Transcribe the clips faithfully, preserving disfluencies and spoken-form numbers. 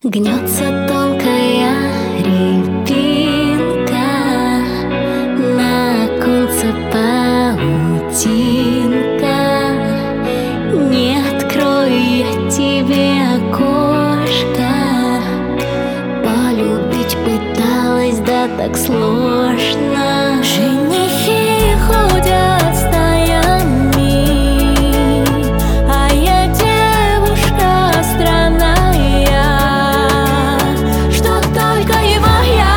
Гнется тонкая рябинка, на конце паутинка. Не открою я тебе окошко, полюбить пыталась, да так сложно. Женихи ходят стаями, а я девушка странная, что только и моя.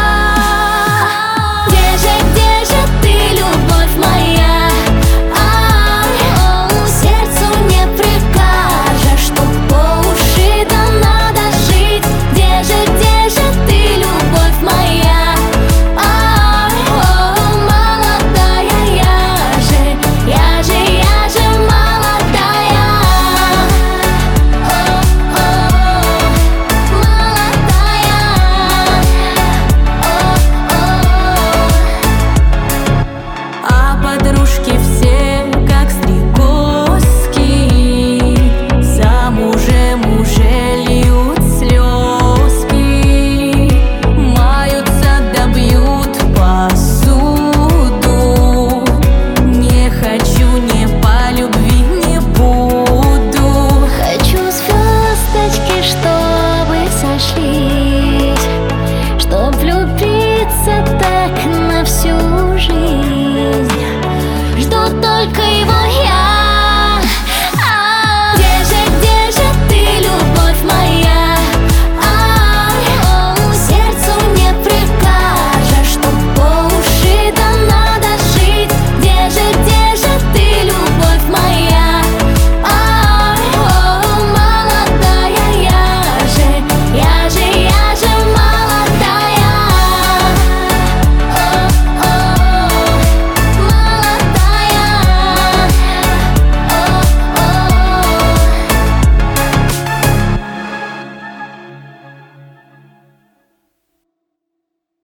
Где же, где же ты, любовь моя? Ай, сердцу не прикажешь, что по уши да надо жить. Где же, где же ты, любовь моя? Ай, молодая я же, я же, я же молодая. А подружки все как стрекозки, замужем уже льют слезки, маются да бьют посуду. Не хочу, не по любви не буду. Хочу звездочки, чтобы сошли